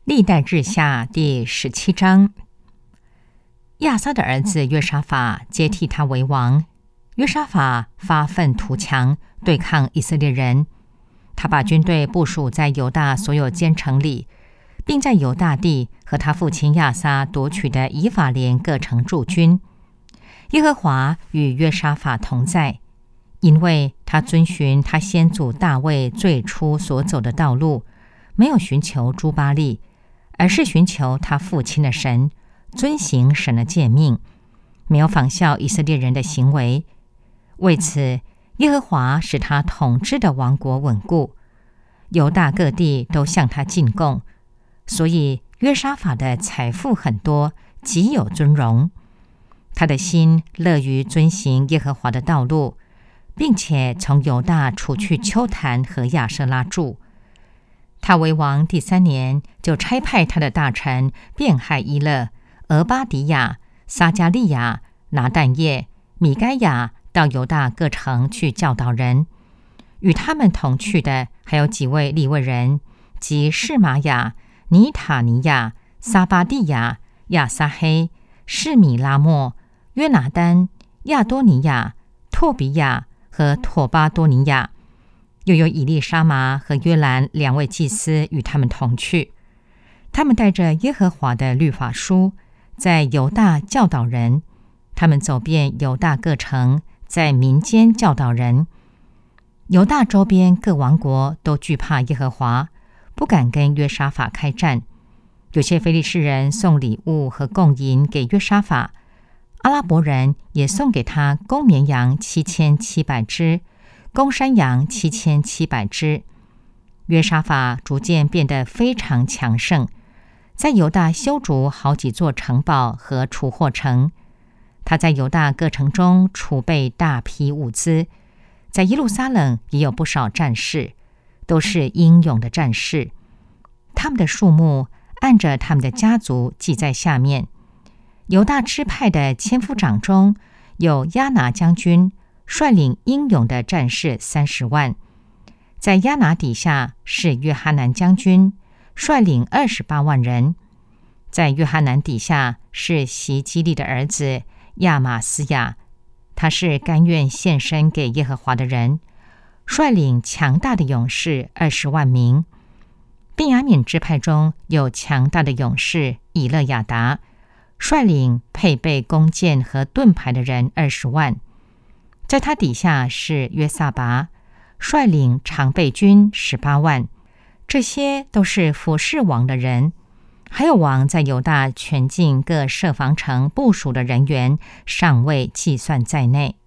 历代志下第17章，亚撒的儿子约沙法接替他为王。约沙法发愤图强，对抗以色列人。他把军队部署在犹大所有坚城里，并在犹大地和他父亲亚撒夺取的以法莲各城驻军。耶和华与约沙法同在，因为他遵循他先祖大卫最初所走的道路，没有寻求诸巴力，而是寻求他父亲的神，遵行神的诫命，没有仿效以色列人的行为。为此，耶和华使他统治的王国稳固，犹大各地都向他进贡，所以约沙法的财富很多，极有尊荣。他的心乐于遵行耶和华的道路，并且从犹大除去丘坛和亚舍拉住。他为王第3年，就差派他的大臣便海伊勒、俄巴底亚、撒加利亚、拿但业、米该亚到犹大各城去教导人。与他们同去的还有几位利未人，即示玛雅、尼塔尼亚、撒巴蒂亚、亚撒黑、示米拉莫、约拿丹、亚多尼亚、托比亚和妥巴多尼亚。又有以利沙玛和约兰2位祭司与他们同去。他们带着耶和华的律法书，在犹大教导人。他们走遍犹大各城，在民间教导人。犹大周边各王国都惧怕耶和华，不敢跟约沙法开战。有些非利士人送礼物和贡银给约沙法，阿拉伯人也送给他公绵羊7700只，公山羊7700只。约沙法逐渐变得非常强盛，在犹大修筑好几座城堡和储货城。他在犹大各城中储备大批物资，在耶路撒冷也有不少战士，都是英勇的战士。他们的数目按着他们的家族记在下面。犹大支派的千夫长中有亚拿将军，率领英勇的战士30万。在亚拿底下是约哈南将军，率领28万人。在约哈南底下是希基利的儿子亚玛斯亚，他是甘愿献身给耶和华的人，率领强大的勇士20万名。便雅悯支派中有强大的勇士以勒亚达，率领配备弓箭和盾牌的人20万。在他底下是约撒拔，率领常备军18万。这些都是服侍王的人，还有王在犹大全境各设防城部署的人员，尚未计算在内。